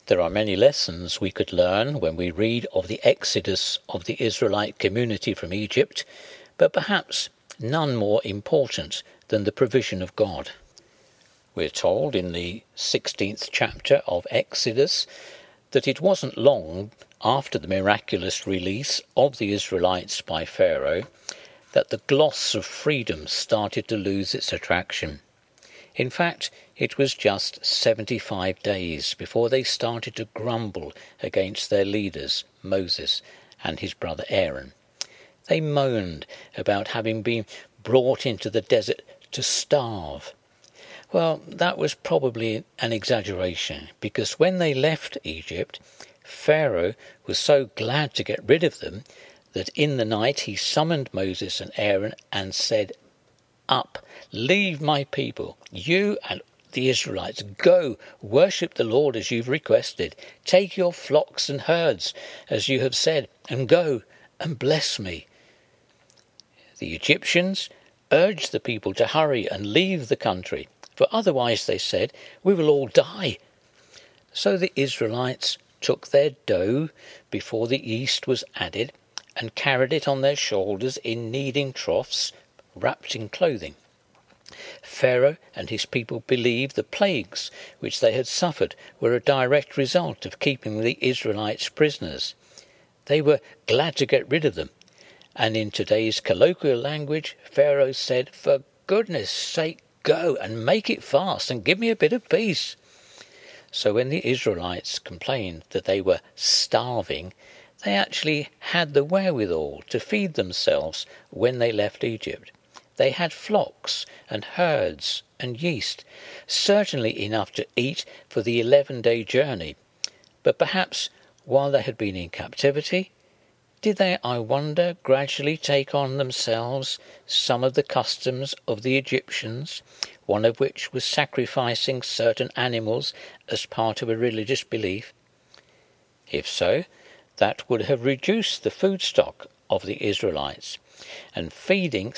There are many lessons we could learn when we read of the exodus of the Israelite community from Egypt, but perhaps none more important than the provision of God. We're told in the 16th chapter of Exodus that it wasn't long after the miraculous release of the Israelites by Pharaoh that the gloss of freedom started to lose its attraction. In fact, it was just 75 days before they started to grumble against their leaders, Moses and his brother Aaron. They moaned about having been brought into the desert to starve. Well, that was probably an exaggeration, because when they left Egypt, Pharaoh was so glad to get rid of them that in the night he summoned Moses and Aaron and said, "Up, leave my people, you and the Israelites. Go, worship the Lord as you've requested. Take your flocks and herds as you have said, and go and bless me." The Egyptians urged the people to hurry and leave the country, for otherwise, they said, we will all die. So the Israelites took their dough before the yeast was added and carried it on their shoulders in kneading troughs, wrapped in clothing. Pharaoh and his people believed the plagues which they had suffered were a direct result of keeping the Israelites prisoners. They were glad to get rid of them, and in today's colloquial language, Pharaoh said, "For goodness sake, go and make it fast and give me a bit of peace." So when the Israelites complained that they were starving, they actually had the wherewithal to feed themselves when they left Egypt. They had flocks and herds and yeast, certainly enough to eat for the 11-day journey. But perhaps while they had been in captivity, did they, I wonder, gradually take on themselves some of the customs of the Egyptians, one of which was sacrificing certain animals as part of a religious belief? If so, that would have reduced the food stock of the Israelites, and feeding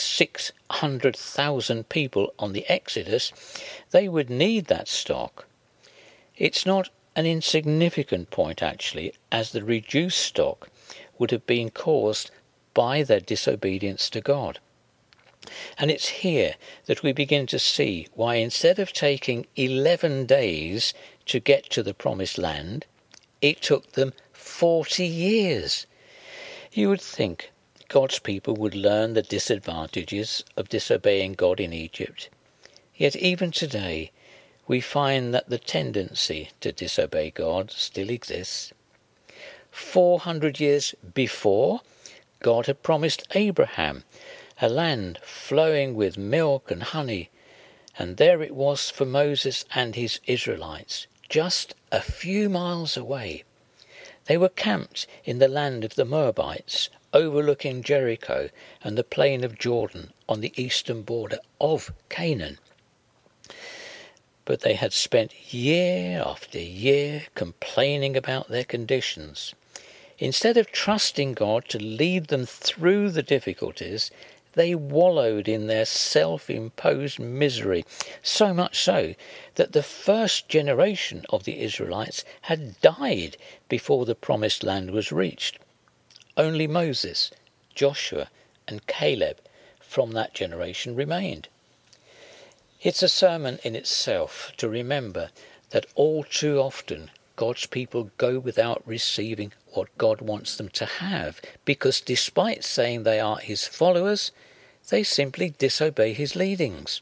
600,000 people on the Exodus, they would need that stock. It's not an insignificant point, actually, as the reduced stock would have been caused by their disobedience to God. And it's here that we begin to see why, instead of taking 11 days to get to the promised land, it took them 40 years. You would think God's people would learn the disadvantages of disobeying God in Egypt. Yet even today, we find that the tendency to disobey God still exists. 400 years before, God had promised Abraham a land flowing with milk and honey, and there it was for Moses and his Israelites, just a few miles away. They were camped in the land of the Moabites, overlooking Jericho and the plain of Jordan on the eastern border of Canaan. But they had spent year after year complaining about their conditions. Instead of trusting God to lead them through the difficulties, they wallowed in their self-imposed misery, so much so that the first generation of the Israelites had died before the promised land was reached. Only Moses, Joshua, and Caleb from that generation remained. It's a sermon in itself to remember that all too often God's people go without receiving what God wants them to have, because despite saying they are his followers, they simply disobey his leadings.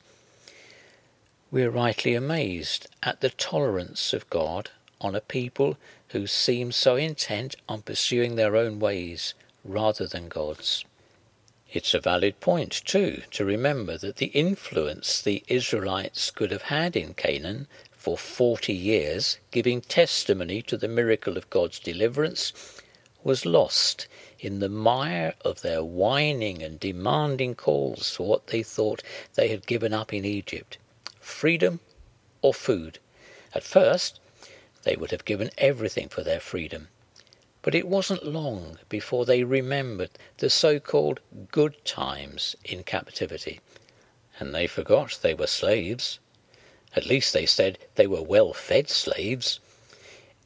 We're rightly amazed at the tolerance of God on a people who seem so intent on pursuing their own ways rather than God's. It's a valid point, too, to remember that the influence the Israelites could have had in Canaan for 40 years, giving testimony to the miracle of God's deliverance, was lost in the mire of their whining and demanding calls for what they thought they had given up in Egypt, freedom or food. At first, they would have given everything for their freedom. But it wasn't long before they remembered the so-called good times in captivity, and they forgot they were slaves. At least they said they were well-fed slaves.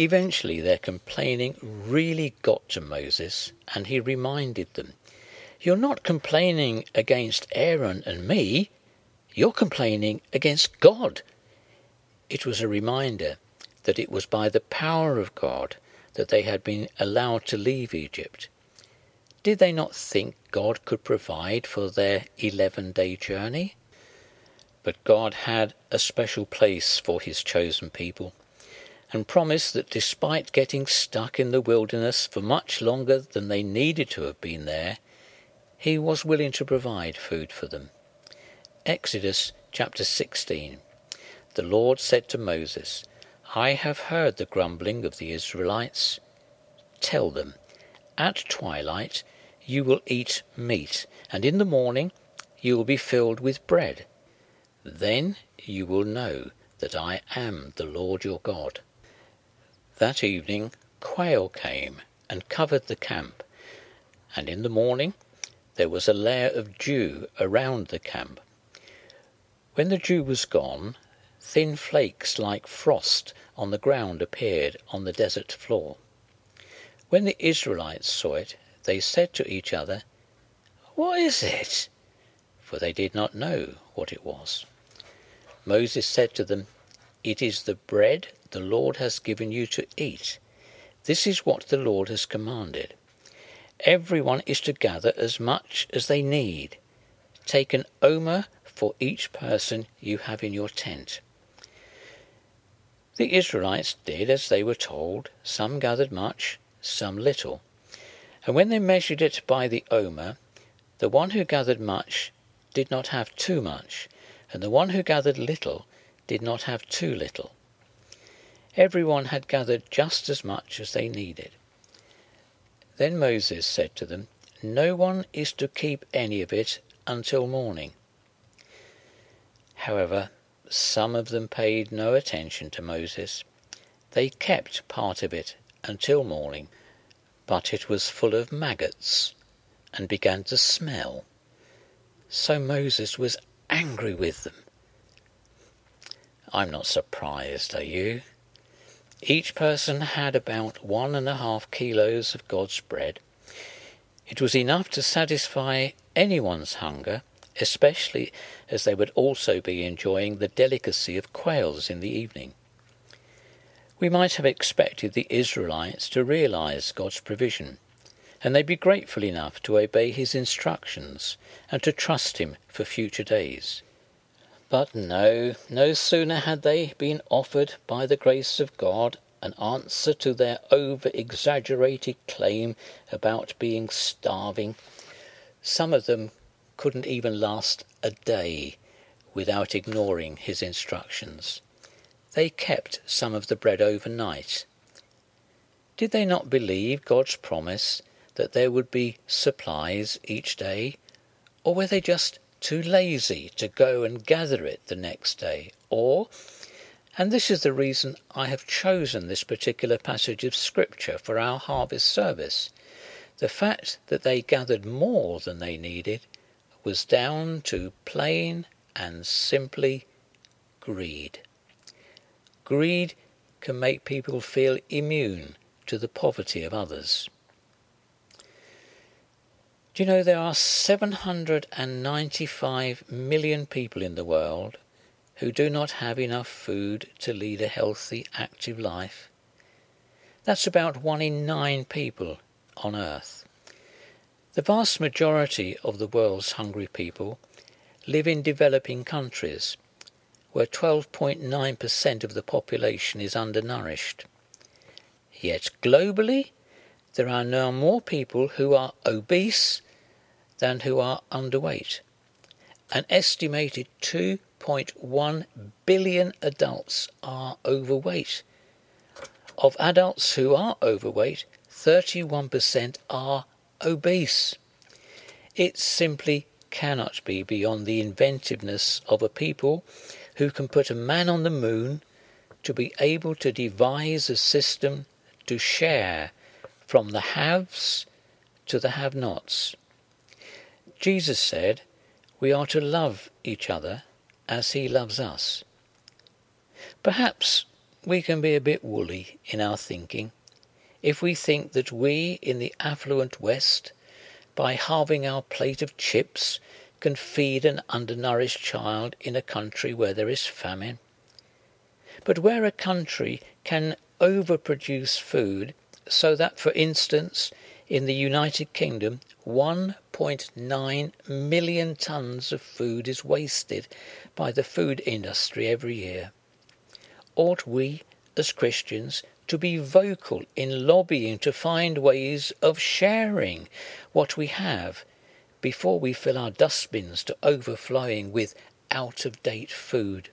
Eventually their complaining really got to Moses, and he reminded them, "You're not complaining against Aaron and me, you're complaining against God." It was a reminder that it was by the power of God that they had been allowed to leave Egypt. Did they not think God could provide for their 11-day journey? But God had a special place for his chosen people, and promised that despite getting stuck in the wilderness for much longer than they needed to have been there, he was willing to provide food for them. Exodus chapter 16. The Lord said to Moses, "I have heard the grumbling of the Israelites. Tell them, at twilight you will eat meat, and in the morning you will be filled with bread. Then you will know that I am the Lord your God." That evening quail came and covered the camp, and in the morning there was a layer of dew around the camp. When the dew was gone, thin flakes like frost on the ground appeared on the desert floor. When the Israelites saw it, they said to each other, "What is it?" For they did not know what it was. Moses said to them, "It is the bread the Lord has given you to eat. This is what the Lord has commanded. Everyone is to gather as much as they need. Take an omer for each person you have in your tent." The Israelites did as they were told. Some gathered much, some little. And when they measured it by the omer, the one who gathered much did not have too much, and the one who gathered little did not have too little. Everyone had gathered just as much as they needed. Then Moses said to them, "No one is to keep any of it until morning." However, some of them paid no attention to Moses. They kept part of it until morning, but it was full of maggots and began to smell. So Moses was angry with them. I'm not surprised, are you? Each person had about 1.5 kilos of God's bread. It was enough to satisfy anyone's hunger, especially as they would also be enjoying the delicacy of quails in the evening. We might have expected the Israelites to realize God's provision, and they'd be grateful enough to obey his instructions and to trust him for future days. But no sooner had they been offered by the grace of God an answer to their over-exaggerated claim about being starving. Some of them couldn't even last a day without ignoring his instructions. They kept some of the bread overnight. Did they not believe God's promise that there would be supplies each day? Or were they just too lazy to go and gather it the next day? Or, and this is the reason I have chosen this particular passage of Scripture for our harvest service, the fact that they gathered more than they needed was down to plain and simply greed. Greed can make people feel immune to the poverty of others. Do you know there are 795 million people in the world who do not have enough food to lead a healthy, active life? That's about 1 in 9 people on Earth. The vast majority of the world's hungry people live in developing countries, where 12.9% of the population is undernourished. Yet globally, there are now more people who are obese than who are underweight. An estimated 2.1 billion adults are overweight. Of adults who are overweight, 31% are obese. It simply cannot be beyond the inventiveness of a people who can put a man on the moon to be able to devise a system to share from the haves to the have-nots. Jesus said we are to love each other as he loves us. Perhaps we can be a bit woolly in our thinking if we think that we in the affluent West, by halving our plate of chips, can feed an undernourished child in a country where there is famine. But where a country can overproduce food so that, for instance, in the United Kingdom, 1.9 million tonnes of food is wasted by the food industry every year, ought we, as Christians, to be vocal in lobbying to find ways of sharing what we have before we fill our dustbins to overflowing with out-of-date food?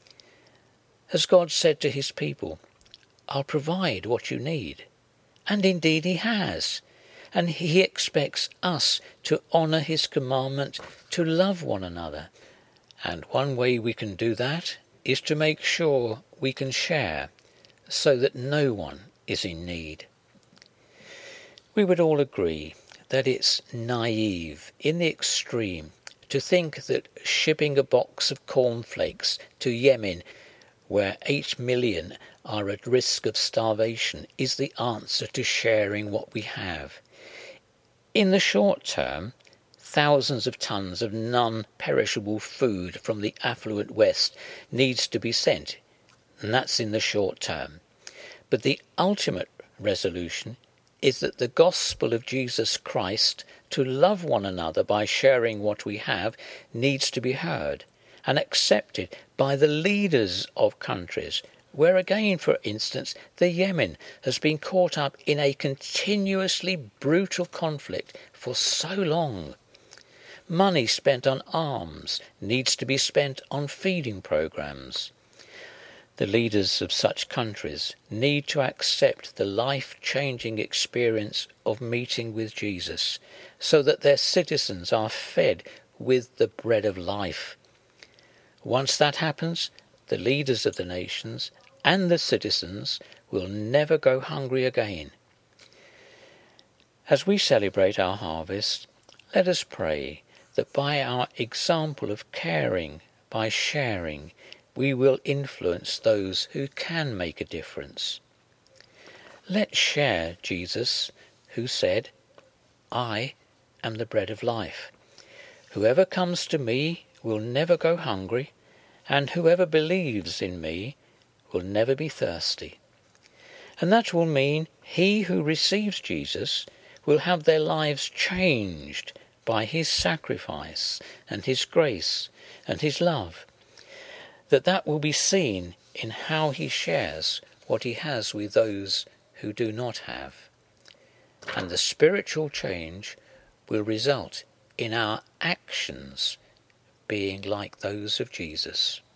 Has God said to his people, "I'll provide what you need"? And indeed he has. And he expects us to honour his commandment to love one another. And one way we can do that is to make sure we can share so that no one is in need. We would all agree that it's naive in the extreme to think that shipping a box of cornflakes to Yemen, where 8 million are at risk of starvation, is the answer to sharing what we have. In the short term, thousands of tons of non-perishable food from the affluent West needs to be sent, and that's in the short term. But the ultimate resolution is that the gospel of Jesus Christ, to love one another by sharing what we have, needs to be heard and accepted by the leaders of countries where, again, for instance, the Yemen has been caught up in a continuously brutal conflict for so long. Money spent on arms needs to be spent on feeding programs. The leaders of such countries need to accept the life-changing experience of meeting with Jesus so that their citizens are fed with the bread of life. Once that happens, the leaders of the nations and the citizens will never go hungry again. As we celebrate our harvest, let us pray that by our example of caring, by sharing, we will influence those who can make a difference. Let's share Jesus, who said, "I am the bread of life. Whoever comes to me will never go hungry, and whoever believes in me will never be thirsty." And that will mean he who receives Jesus will have their lives changed by his sacrifice and his grace and his love. That will be seen in how he shares what he has with those who do not have. And the spiritual change will result in our actions being like those of Jesus.